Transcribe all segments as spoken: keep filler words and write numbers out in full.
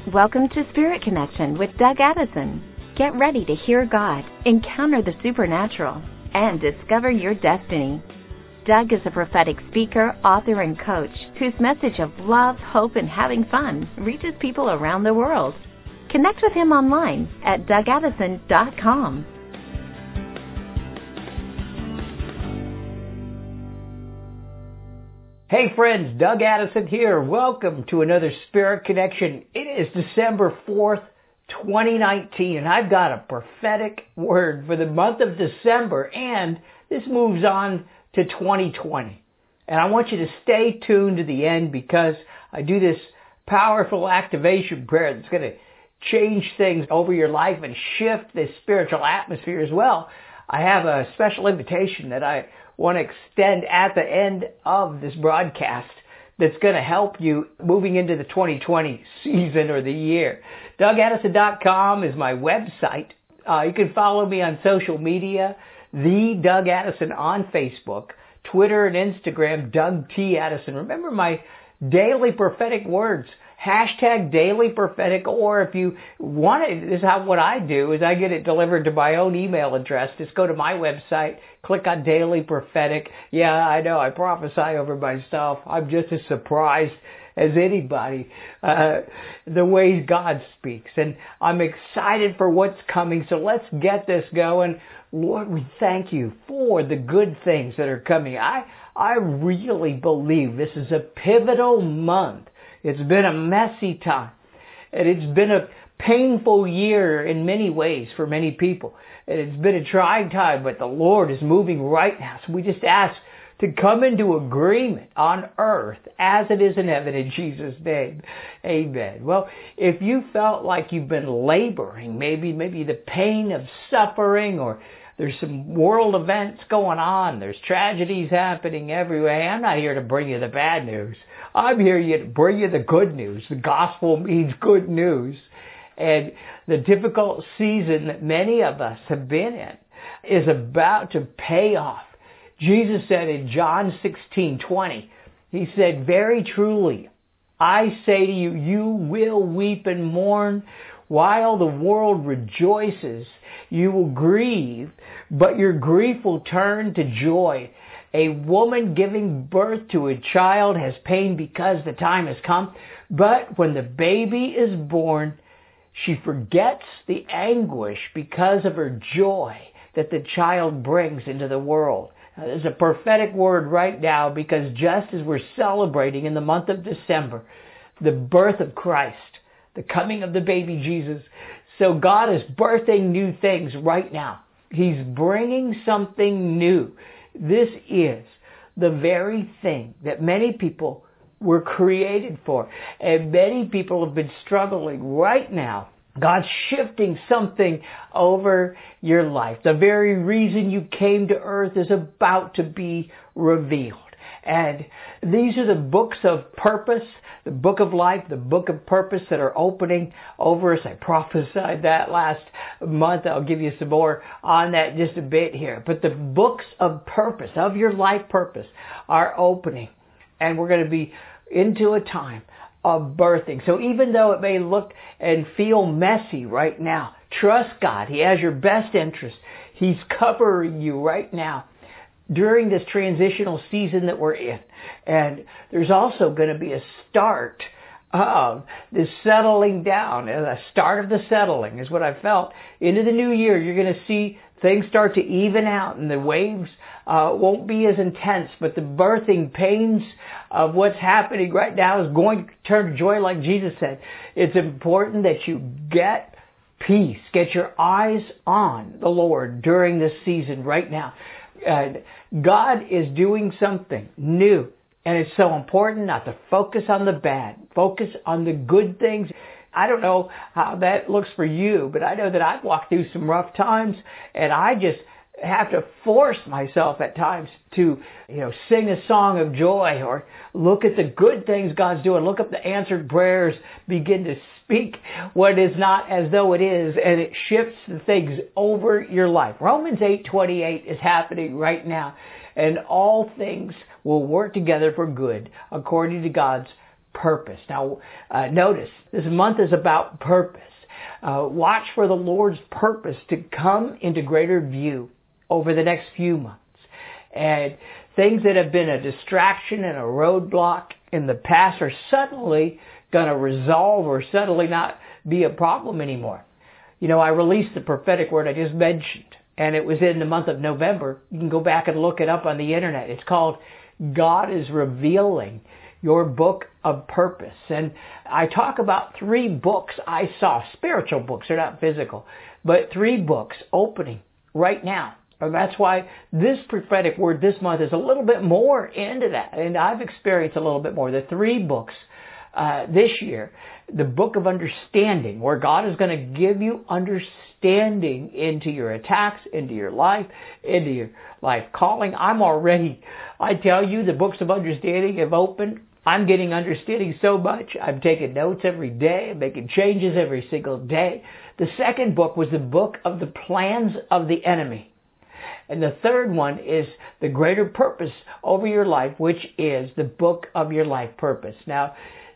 Welcome to Spirit Connection with Doug Addison. Get ready to hear God, encounter the supernatural, and discover your destiny. Doug is a prophetic speaker, author, and coach whose message of love, hope, and having fun reaches people around the world. Connect with him online at doug addison dot com. Hey friends, Doug Addison here. Welcome to another Spirit Connection. It is December fourth, twenty nineteen, and I've got a prophetic word for the month of December, and this moves on to twenty twenty. And I want you to stay tuned to the end because I do this powerful activation prayer that's going to change things over your life and shift the spiritual atmosphere as well. I have a special invitation that I want to extend at the end of this broadcast that's going to help you moving into the twenty twenty season or the year. doug addison dot com is my website. Uh, you can follow me on social media, The Doug Addison on Facebook, Twitter and Instagram, Doug T. Addison. Remember my daily prophetic words, hashtag daily prophetic, or if you want it, this is how what I do is I get it delivered to my own email address. Just go to my website, click on daily prophetic. Yeah, I know, I prophesy over myself. I'm just as surprised as anybody, uh, the ways God speaks. And I'm excited for what's coming. So let's get this going. Lord, we thank you for the good things that are coming. I, I really believe this is a pivotal month. It's been a messy time, and it's been a painful year in many ways for many people. And it's been a trying time, but the Lord is moving right now. So we just ask to come into agreement on earth as it is in heaven in Jesus' name. Amen. Well, if you felt like you've been laboring, maybe, maybe the pain of suffering, or there's some world events going on, there's tragedies happening everywhere. I'm not here to bring you the bad news. I'm here to bring you the good news. The gospel means good news. And the difficult season that many of us have been in is about to pay off. Jesus said in John sixteen twenty, he said, "Very truly, I say to you, you will weep and mourn while the world rejoices. You will grieve, but your grief will turn to joy. A woman giving birth to a child has pain because the time has come, but when the baby is born, she forgets the anguish because of her joy that the child brings into the world." Now, there's a prophetic word right now, because just as we're celebrating in the month of December the birth of Christ, the coming of the baby Jesus, so God is birthing new things right now. He's bringing something new. This is the very thing that many people were created for. And many people have been struggling right now. God's shifting something over your life. The very reason you came to earth is about to be revealed. And these are the books of purpose, the book of life, the book of purpose that are opening over us. I prophesied that last month. I'll give you some more on that just a bit here. But the books of purpose, of your life purpose, are opening. And we're going to be into a time of birthing. So even though it may look and feel messy right now, trust God. He has your best interest. He's covering you right now during this transitional season that we're in. And there's also going to be a start of this settling down. And the start of the settling is what I felt. Into the new year, you're going to see things start to even out, and the waves uh, won't be as intense, but the birthing pains of what's happening right now is going to turn to joy, like Jesus said. It's important that you get peace, get your eyes on the Lord during this season right now. Uh, God is doing something new, and it's so important not to focus on the bad, focus on the good things. I don't know how that looks for you, but I know that I've walked through some rough times, and I just have to force myself at times to, you know, sing a song of joy or look at the good things God's doing, look up the answered prayers, begin to speak what is not as though it is, and it shifts the things over your life. Romans eight twenty-eight is happening right now, and all things will work together for good according to God's purpose. Now, uh, notice, this month is about purpose. Uh, watch for the Lord's purpose to come into greater view over the next few months. And things that have been a distraction and a roadblock in the past are suddenly going to resolve or suddenly not be a problem anymore. You know, I released the prophetic word I just mentioned, and it was in the month of November. You can go back and look it up on the internet. It's called God is Revealing Your Book of Purpose. And I talk about three books I saw, spiritual books, they're not physical, but three books opening right now. And that's why this prophetic word this month is a little bit more into that. And I've experienced a little bit more. The three books uh, this year, the book of understanding, where God is going to give you understanding into your attacks, into your life, into your life calling. I'm already, I tell you, the books of understanding have opened. I'm getting understanding so much. I'm taking notes every day. I'm making changes every single day. The second book was the book of the plans of the enemy. And the third one is the greater purpose over your life, which is the book of your life purpose. Now,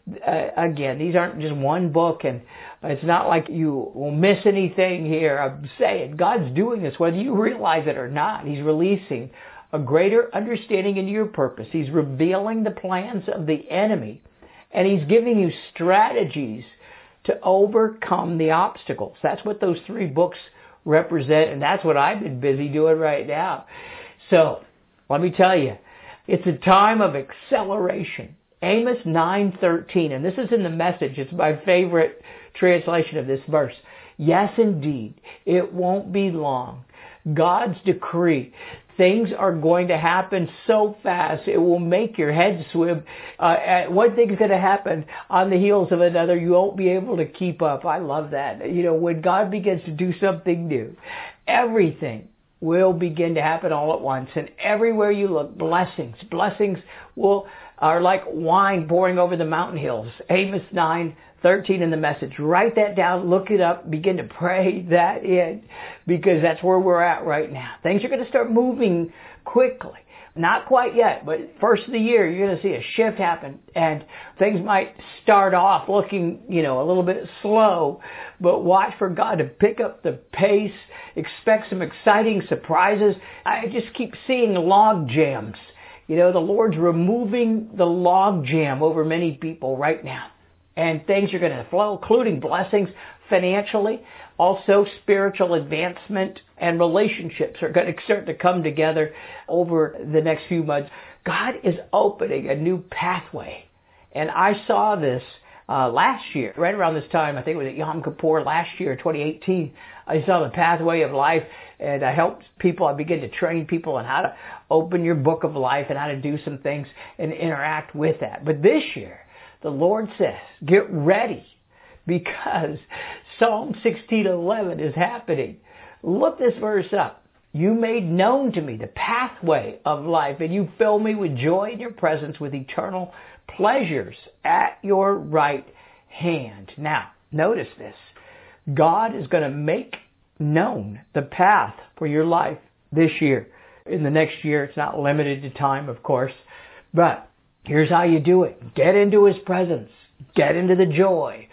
uh, again, these aren't just one book, and it's not like you will miss anything here. I'm saying God's doing this, whether you realize it or not. He's releasing a greater understanding into your purpose. He's revealing the plans of the enemy, and He's giving you strategies to overcome the obstacles. That's what those three books represent, and that's what I've been busy doing right now. So, let me tell you, it's a time of acceleration. Amos nine thirteen, and this is in the Message. It's my favorite translation of this verse. Yes, indeed, it won't be long. God's decree. Things are going to happen so fast, it will make your head swim. Uh, one thing's going to happen on the heels of another. You won't be able to keep up. I love that. You know, when God begins to do something new, everything will begin to happen all at once. And everywhere you look, blessings. Blessings will are like wine pouring over the mountain hills. Amos nine thirteen in the Message. Write that down, look it up, begin to pray that in, because that's where we're at right now. Things are going to start moving quickly. Not quite yet, but first of the year, you're going to see a shift happen, and things might start off looking, you know, a little bit slow, but watch for God to pick up the pace. Expect some exciting surprises. I just keep seeing log jams. You know, the Lord's removing the log jam over many people right now. And things are going to flow, including blessings financially, also spiritual advancement, and relationships are going to start to come together over the next few months. God is opening a new pathway. And I saw this uh, last year, right around this time. I think it was at Yom Kippur last year, twenty eighteen. I saw the pathway of life, and I helped people. I began to train people on how to open your book of life and how to do some things and interact with that. But this year, the Lord says, get ready, because Psalm sixteen eleven is happening. Look this verse up. You made known to me the pathway of life, and you fill me with joy in your presence, with eternal pleasures at your right hand. Now, notice this. God is going to make known the path for your life this year. In the next year, it's not limited to time, of course, but here's how you do it. Get into His presence. Get into the joy.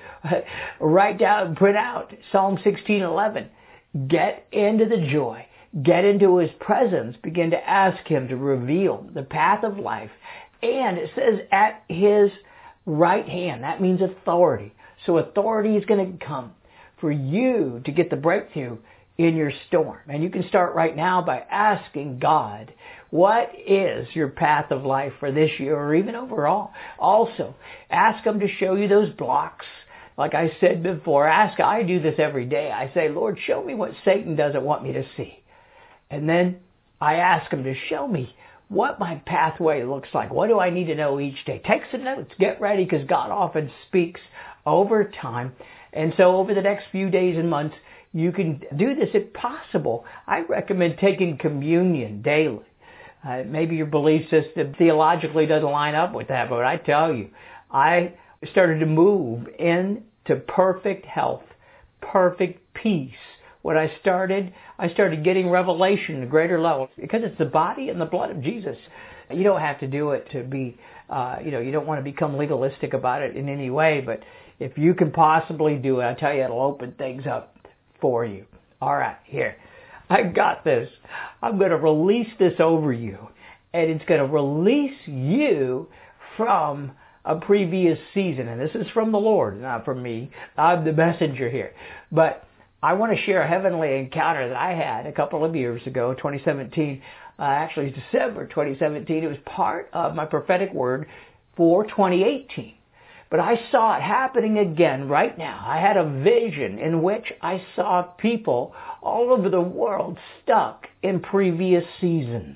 Write down, print out Psalm sixteen eleven. Get into the joy. Get into His presence. Begin to ask Him to reveal the path of life. And it says at His right hand. That means authority. So authority is going to come for you to get the breakthrough in your storm. And you can start right now by asking God, what is your path of life for this year or even overall? Also, ask Him to show you those blocks. Like I said before, ask, I do this every day. I say, Lord, show me what Satan doesn't want me to see. And then I ask Him to show me what my pathway looks like. What do I need to know each day? Take some notes. Get ready, because God often speaks over time. And so over the next few days and months, you can do this if possible. I recommend taking communion daily. Uh, maybe your belief system theologically doesn't line up with that, but I tell you, I started to move into perfect health, perfect peace. When I started, I started getting revelation at a greater level, because it's the body and the blood of Jesus You don't have to do it to be, uh, you know, you don't want to become legalistic about it in any way, but if you can possibly do it, I tell you, it'll open things up for you. All right, here. I got this. I'm going to release this over you, and it's going to release you from a previous season. And this is from the Lord, not from me. I'm the messenger here. But I want to share a heavenly encounter that I had a couple of years ago, twenty seventeen. Uh, actually, December twenty seventeen. It was part of my prophetic word for twenty eighteen. But I saw it happening again right now. I had a vision in which I saw people all over the world stuck in previous seasons.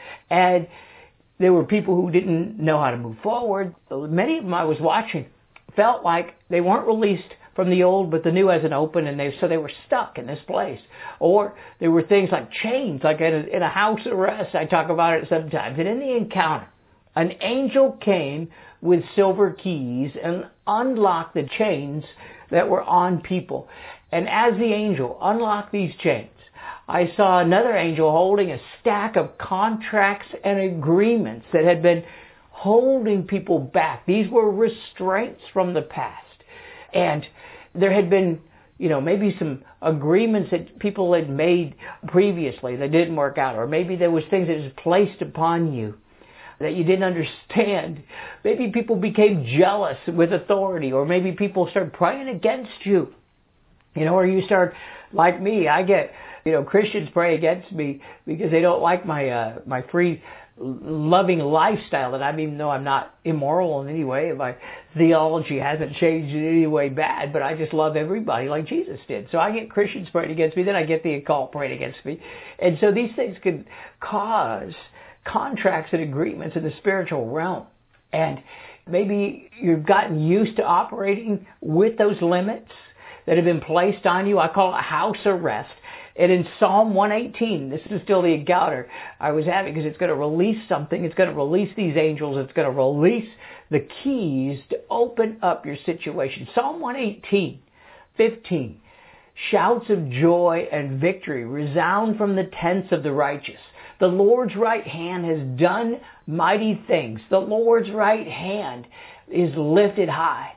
And there were people who didn't know how to move forward. Many of them I was watching felt like they weren't released from the old, but the new hasn't opened, and they so they were stuck in this place. Or there were things like chains, like in a, in a house arrest. I talk about it sometimes. And in the encounter, an angel came with silver keys and unlocked the chains that were on people. And as the angel unlocked these chains, I saw another angel holding a stack of contracts and agreements that had been holding people back. These were restraints from the past. And there had been, you know, maybe some agreements that people had made previously that didn't work out. Or maybe there was things that was placed upon you that you didn't understand. Maybe people became jealous with authority, or maybe people started praying against you. You know, or you start, like me, I get, you know, Christians pray against me because they don't like my uh, my free, loving lifestyle, that I even though I'm not immoral in any way, my theology hasn't changed in any way bad, but I just love everybody like Jesus did. So I get Christians praying against me, then I get the occult praying against me. And so these things could cause contracts and agreements in the spiritual realm. And maybe you've gotten used to operating with those limits that have been placed on you. I call it house arrest. And in Psalm one eighteen, this is still the encounter I was having, because it's going to release something. It's going to release these angels. It's going to release the keys to open up your situation. Psalm one eighteen, fifteen. Shouts of joy and victory resound from the tents of the righteous. The Lord's right hand has done mighty things. The Lord's right hand is lifted high.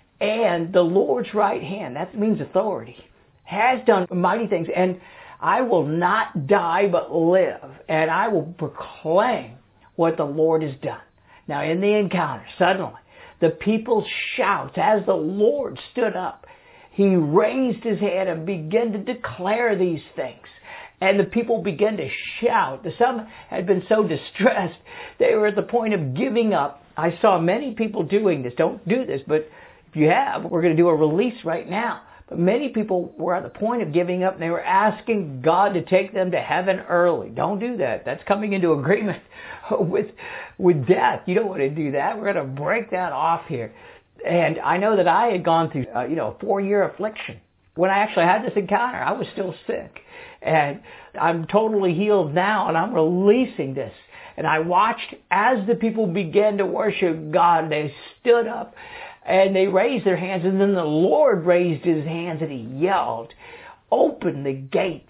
And the Lord's right hand, that means authority, has done mighty things. And I will not die but live, and I will proclaim what the Lord has done. Now in the encounter, suddenly, the people shout as the Lord stood up. He raised his hand and began to declare these things. And the people began to shout. Some had been so distressed, they were at the point of giving up. I saw many people doing this. Don't do this, but if you have, we're going to do a release right now. But many people were at the point of giving up, and they were asking God to take them to heaven early. Don't do that. That's coming into agreement with with death. You don't want to do that. We're going to break that off here. And I know that I had gone through, uh, you know, a four-year affliction. When I actually had this encounter, I was still sick. And I'm totally healed now, and I'm releasing this. And I watched as the people began to worship God. They stood up and they raised their hands, and then the Lord raised his hands and he yelled, "Open the gates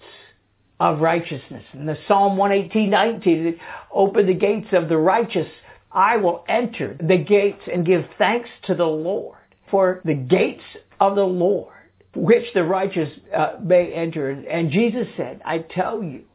of righteousness." In the Psalm one eighteen, nineteen, "Open the gates of the righteous. I will enter the gates and give thanks to the Lord. For the gates of the Lord, which the righteous uh, may enter." And Jesus said, "I tell you,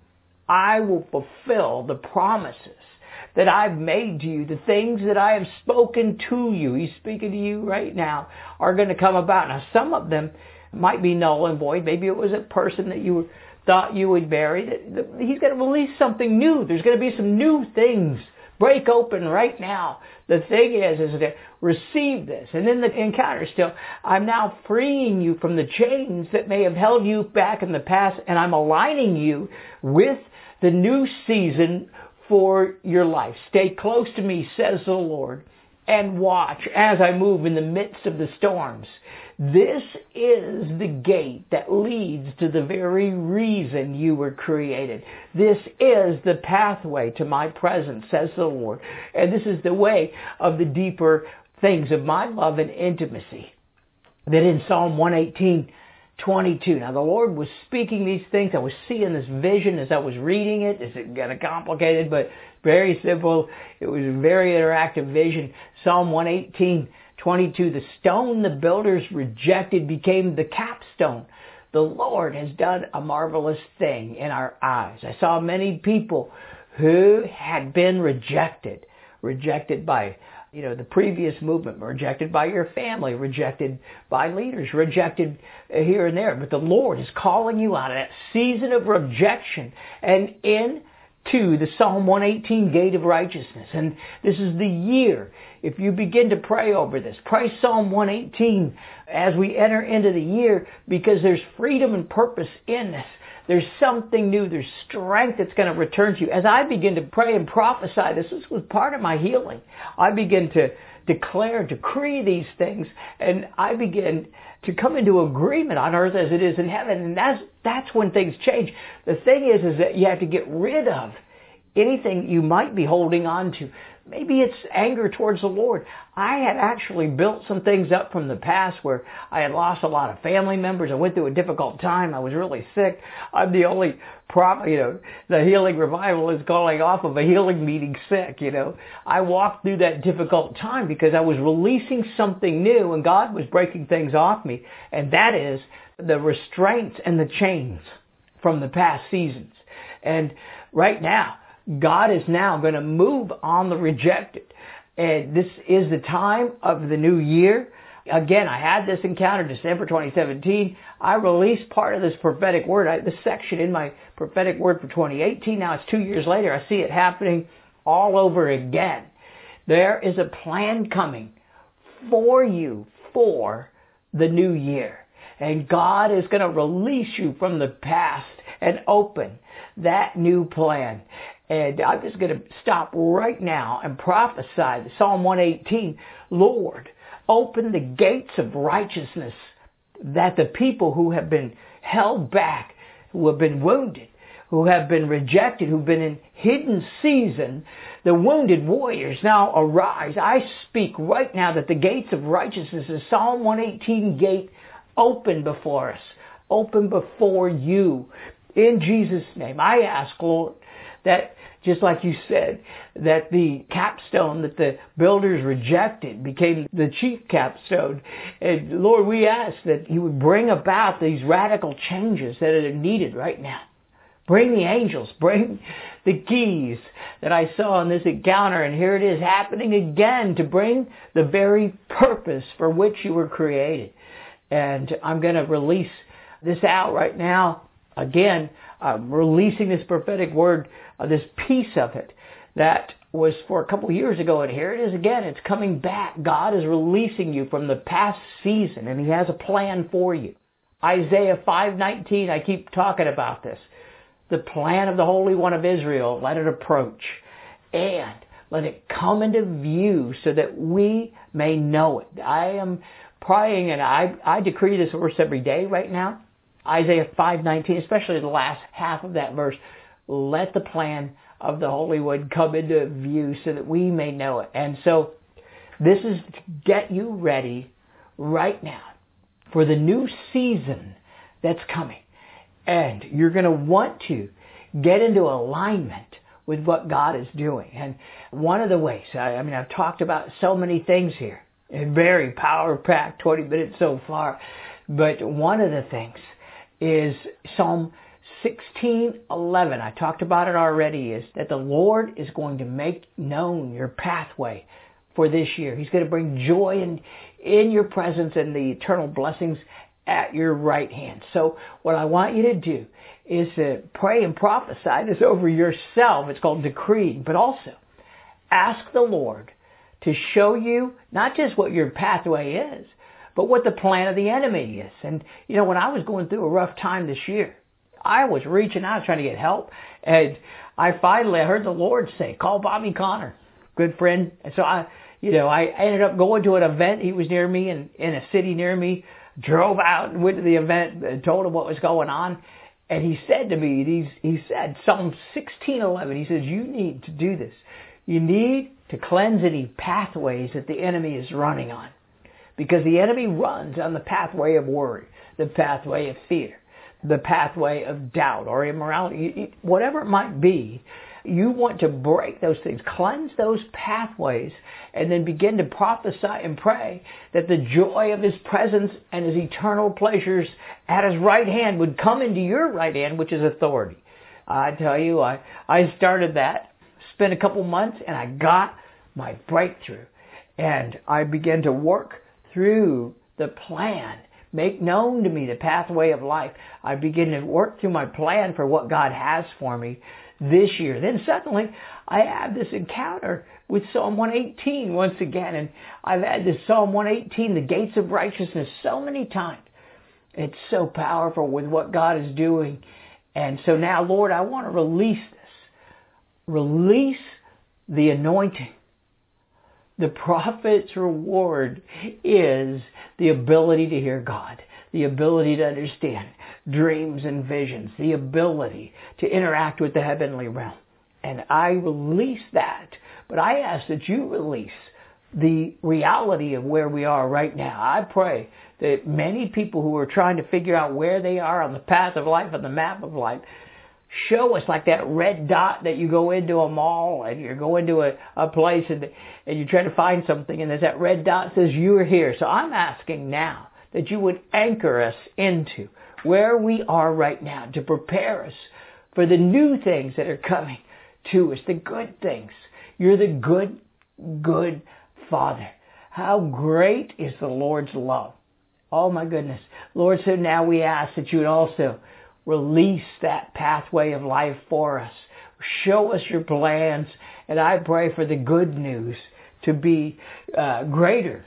I will fulfill the promises that I've made to you. The things that I have spoken to you," he's speaking to you right now, "are going to come about." Now, some of them might be null and void. Maybe it was a person that you thought you would marry. He's going to release something new. There's going to be some new things break open right now. The thing is, is to receive this. And then the encounter still, "I'm now freeing you from the chains that may have held you back in the past, and I'm aligning you with the new season for your life. Stay close to me, says the Lord, and watch as I move in the midst of the storms." This is the gate that leads to the very reason you were created. This is the pathway to my presence, says the Lord. And this is the way of the deeper things of my love and intimacy. That in Psalm one eighteen, twenty-two. Now, the Lord was speaking these things. I was seeing this vision as I was reading it. It's kind of complicated, but very simple. It was a very interactive vision. Psalm one eighteen, twenty-two. The stone the builders rejected became the capstone. The Lord has done a marvelous thing in our eyes. I saw many people who had been rejected, rejected by you know, the previous movement, rejected by your family, rejected by leaders, rejected here and there. But the Lord is calling you out of that season of rejection and into the Psalm one eighteen gate of righteousness. And this is the year. If you begin to pray over this, pray Psalm one eighteen as we enter into the year, because there's freedom and purpose in this. There's something new. There's strength that's going to return to you. As I begin to pray and prophesy, this was part of my healing. I begin to declare, decree these things, and I begin to come into agreement on earth as it is in heaven. And that's, that's when things change. The thing is, is that you have to get rid of anything you might be holding on to. Maybe it's anger towards the Lord. I had actually built some things up from the past where I had lost a lot of family members. I went through a difficult time. I was really sick. I'm the only prop, you know, the Healing Revival is calling off of a healing meeting sick, you know. I walked through that difficult time because I was releasing something new and God was breaking things off me. And that is the restraints and the chains from the past seasons. And right now, God is now going to move on the rejected. And this is the time of the new year. Again, I had this encounter December twenty seventeen. I released part of this prophetic word, I, this section in my prophetic word for twenty eighteen. Now it's two years later. I see it happening all over again. There is a plan coming for you for the new year. And God is going to release you from the past and open that new plan. And I'm just going to stop right now and prophesy Psalm one eighteen. Lord, open the gates of righteousness that the people who have been held back, who have been wounded, who have been rejected, who've been in hidden season, the wounded warriors now arise. I speak right now that the gates of righteousness, the Psalm one eighteen gate, open before us, open before you. In Jesus' name, I ask, Lord, that just like you said, that the capstone that the builders rejected became the chief capstone. And Lord, we ask that you would bring about these radical changes that are needed right now. Bring the angels, bring the keys that I saw in this encounter, and here it is happening again to bring the very purpose for which you were created. And I'm going to release this out right now. Again, I'm releasing this prophetic word, uh, this piece of it that was for a couple of years ago, and here it is again. It's coming back. God is releasing you from the past season, and He has a plan for you. Isaiah five nineteen, I keep talking about this. The plan of the Holy One of Israel, let it approach, and let it come into view so that we may know it. I am praying, and I, I decree this verse every day right now. Isaiah five nineteen, especially the last half of that verse, let the plan of the Holy One come into view so that we may know it. And so this is to get you ready right now for the new season that's coming. And you're going to want to get into alignment with what God is doing. And one of the ways, I, I mean, I've talked about so many things here, and very power-packed twenty minutes so far, but one of the things is Psalm sixteen eleven. I talked about it already, is that the Lord is going to make known your pathway for this year. He's going to bring joy in, in your presence and the eternal blessings at your right hand. So what I want you to do is to pray and prophesy this over yourself. It's called decreeing, but also ask the Lord to show you not just what your pathway is, but what the plan of the enemy is. And, you know, when I was going through a rough time this year, I was reaching out trying to get help. And I finally I heard the Lord say, call Bobby Connor, good friend. And so I, you know, I ended up going to an event. He was near me in, in a city near me, drove out and went to the event and told him what was going on. And he said to me, he's, he said, Psalm sixteen eleven, he says, you need to do this. You need to cleanse any pathways that the enemy is running on. because the enemy runs on the pathway of worry, the pathway of fear, the pathway of doubt or immorality, whatever it might be. You want to break those things, cleanse those pathways, and then begin to prophesy and pray that the joy of His presence and His eternal pleasures at His right hand would come into your right hand, which is authority. I tell you, I, I started that, spent a couple months, and I got my breakthrough. And I began to work through the plan, make known to me the pathway of life. I began to work through my plan for what God has for me this year. Then suddenly I had this encounter with Psalm one eighteen once again. And I've had this Psalm one eighteen, the gates of righteousness, so many times. It's so powerful with what God is doing. And so now, Lord, I want to release this. Release the anointing. The prophet's reward is the ability to hear God, the ability to understand dreams and visions, the ability to interact with the heavenly realm. And I release that, but I ask that you release the reality of where we are right now. I pray that many people who are trying to figure out where they are on the path of life, on the map of life, show us like that red dot that you go into a mall and you go into a, a place and, and you try to find something and there's that red dot says you're here. So I'm asking now that you would anchor us into where we are right now to prepare us for the new things that are coming to us, the good things. You're the good, good Father. How great is the Lord's love. Oh my goodness. Lord, so now we ask that you would also release that pathway of life for us. Show us your plans. And I pray for the good news to be uh, greater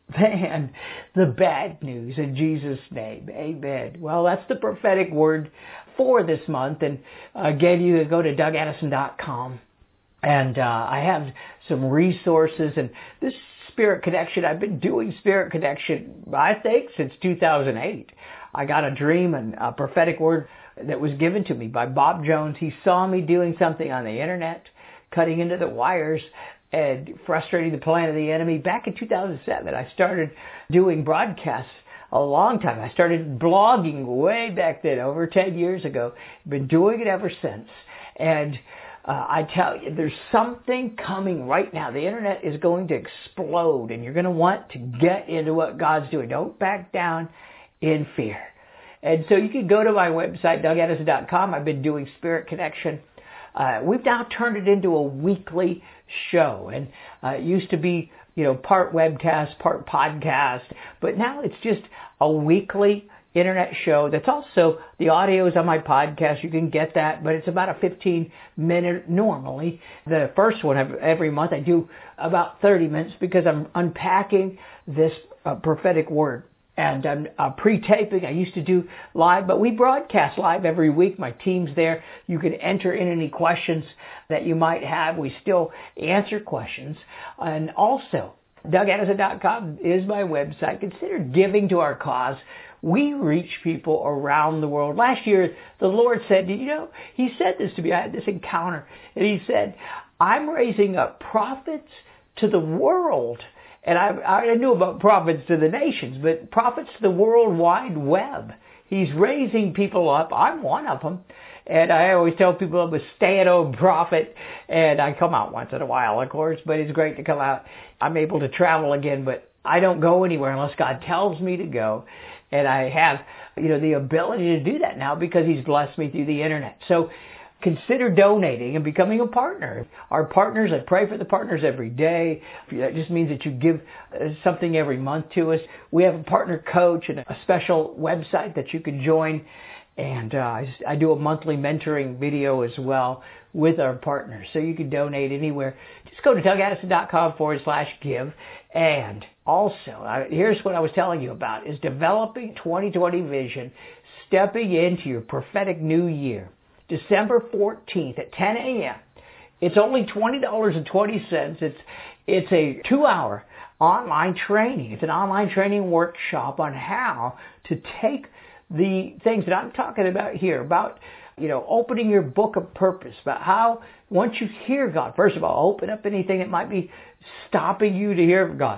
than the bad news in Jesus' name. Amen. Well, that's the prophetic word for this month. And again, you can go to Doug Addison dot com. And uh, I have some resources. And this Spirit Connection, I've been doing Spirit Connection, I think, since two thousand eight. I got a dream and a prophetic word that was given to me by Bob Jones. He saw me doing something on the internet, cutting into the wires and frustrating the plan of the enemy. Back in two thousand seven, I started doing broadcasts a long time. I started blogging way back then, over ten years ago. Been doing it ever since. And uh, I tell you, there's something coming right now. The internet is going to explode, and you're going to want to get into what God's doing. Don't back down in fear. And so you can go to my website, Doug Addison dot com. I've been doing Spirit Connection. Uh, we've now turned it into a weekly show. And uh, it used to be, you know, part webcast, part podcast. But now it's just a weekly internet show that's also, the audio is on my podcast. You can get that, but it's about a fifteen minute normally. The first one every month I do about thirty minutes because I'm unpacking this uh, prophetic word. And I'm uh, pre-taping. I used to do live, but we broadcast live every week. My team's there. You can enter in any questions that you might have. We still answer questions. And also, Doug Addison dot com is my website. Consider giving to our cause. We reach people around the world. Last year, the Lord said, you know, He said this to me. I had this encounter. And He said, I'm raising up prophets to the world. And I, I knew about prophets to the nations, but prophets to the World Wide Web. He's raising people up. I'm one of them. And I always tell people I'm a stay-at-home prophet. And I come out once in a while, of course, but it's great to come out. I'm able to travel again, but I don't go anywhere unless God tells me to go. And I have, you know, the ability to do that now because He's blessed me through the internet. So consider donating and becoming a partner. Our partners, I pray for the partners every day. That just means that you give something every month to us. We have a partner coach and a special website that you can join. And uh, I, I do a monthly mentoring video as well with our partners. So you can donate anywhere. Just go to Doug Addison dot com forward slash give. And also, I, here's what I was telling you about, is developing twenty twenty vision, stepping into your prophetic new year. December fourteenth at ten a.m. It's only twenty dollars and twenty cents. It's it's a two-hour online training. It's an online training workshop on how to take the things that I'm talking about here, about, you know, opening your book of purpose, about how once you hear God, first of all, open up anything that might be stopping you to hear God.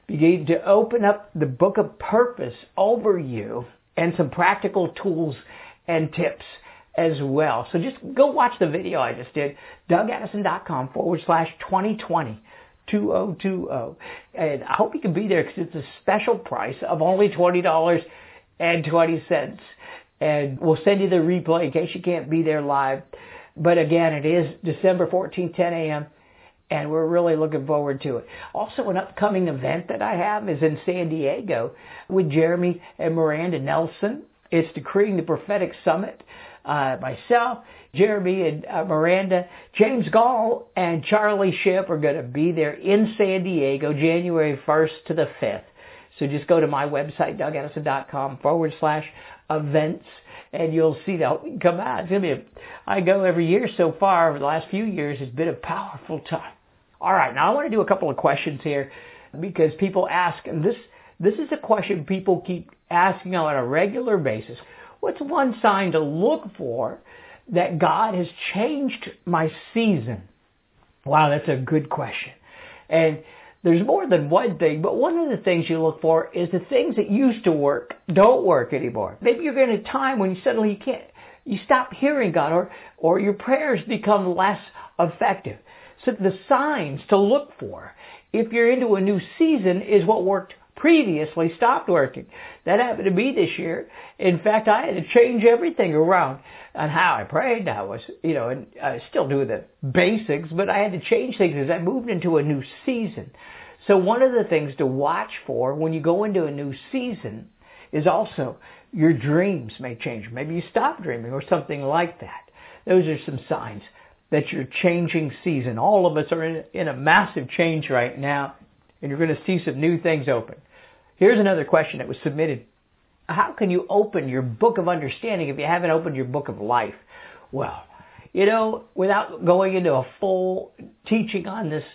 begin to open up the book of purpose over you and some practical tools and tips as well. So just go watch the video I just did, DougAddison.com forward slash 2020. two thousand twenty. And I hope you can be there because it's a special price of only twenty dollars and twenty cents. And we'll send you the replay in case you can't be there live. But again, it is December fourteenth, ten a.m., and we're really looking forward to it. Also, an upcoming event that I have is in San Diego with Jeremy and Miranda Nelson. It's Decreeing the Prophetic Summit. Uh, myself, Jeremy and uh, Miranda, James Gall, and Charlie Shipp are going to be there in San Diego, January first to the fifth. So just go to my website, DougAddison.com forward slash events, and you'll see that come out. It's going to be a, I go every year so far. Over the last few years, it's been a powerful time. All right, now I want to do a couple of questions here because people ask, and this this is a question people keep asking on a regular basis. What's one sign to look for that God has changed my season? Wow, that's a good question. And there's more than one thing, but one of the things you look for is the things that used to work don't work anymore. Maybe you're in a time when you suddenly you can't, you stop hearing God, or, or your prayers become less effective. So the signs to look for if you're into a new season is what worked previously stopped working. That happened to me this year. In fact, I had to change everything around on how I prayed. I was, you know, and I still do the basics, but I had to change things as I moved into a new season. So one of the things to watch for when you go into a new season is also your dreams may change. Maybe you stop dreaming or something like that. Those are some signs that you're changing season. All of us are in, in a massive change right now, and you're going to see some new things open. Here's another question that was submitted. How can you open your book of understanding if you haven't opened your book of life? Well, you know, without going into a full teaching on this,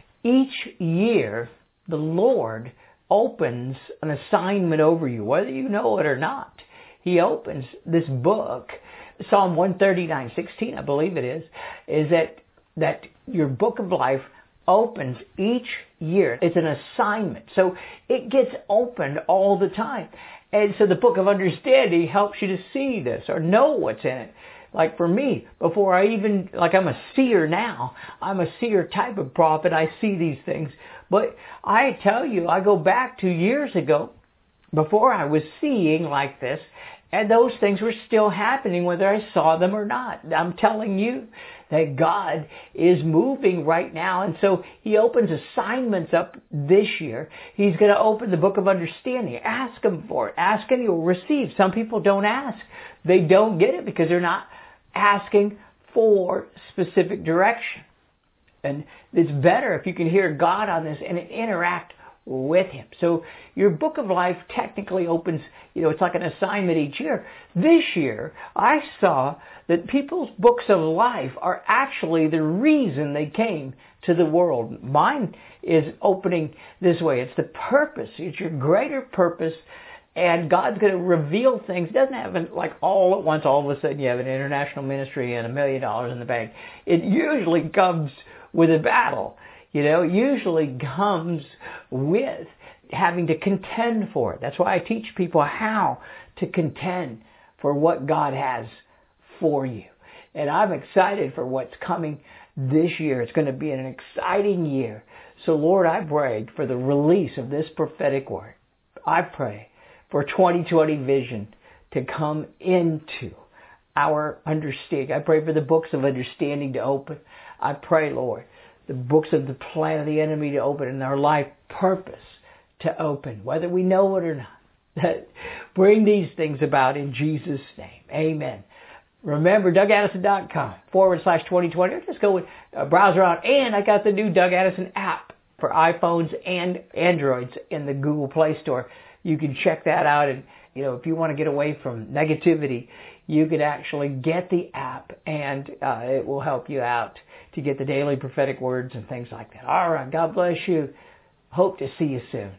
each year the Lord opens an assignment over you, whether you know it or not. He opens this book. Psalm one thirty-nine sixteen, I believe it is, is that that your book of life opens each year. It's an assignment. So it gets opened all the time. And so the book of understanding helps you to see this or know what's in it. Like for me, before I even, like I'm a seer now, I'm a seer type of prophet. I see these things. But I tell you, I go back to years ago before I was seeing like this, and those things were still happening whether I saw them or not. I'm telling you that God is moving right now. And so He opens assignments up this year. He's going to open the book of understanding. Ask Him for it. Ask and you'll receive. Some people don't ask. They don't get it because they're not asking for specific direction. And it's better if you can hear God on this and interact with Him. So your book of life technically opens, you know, it's like an assignment each year. This year, I saw that people's books of life are actually the reason they came to the world. Mine is opening this way. It's the purpose. It's your greater purpose. And God's going to reveal things. It doesn't happen like all at once. All of a sudden you have an international ministry and a million dollars in the bank. It usually comes with a battle. You know, it usually comes with having to contend for it. That's why I teach people how to contend for what God has for you. And I'm excited for what's coming this year. It's going to be an exciting year. So Lord, I pray for the release of this prophetic word. I pray for twenty twenty vision to come into our understanding. I pray for the books of understanding to open. I pray, Lord, the books of the plan of the enemy to open and our life purpose to open, whether we know it or not. Bring these things about in Jesus' name. Amen. Remember, DougAddison.com forward slash 2020. Or just go with a browser on. And I got the new Doug Addison app for iPhones and Androids in the Google Play Store. You can check that out. And, you know, if you want to get away from negativity, you can actually get the app and uh, it will help you out to get the daily prophetic words and things like that. All right. God bless you. Hope to see you soon.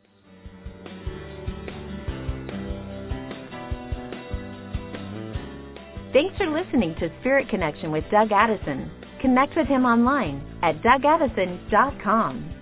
Thanks for listening to Spirit Connection with Doug Addison. Connect with him online at Doug Addison dot com.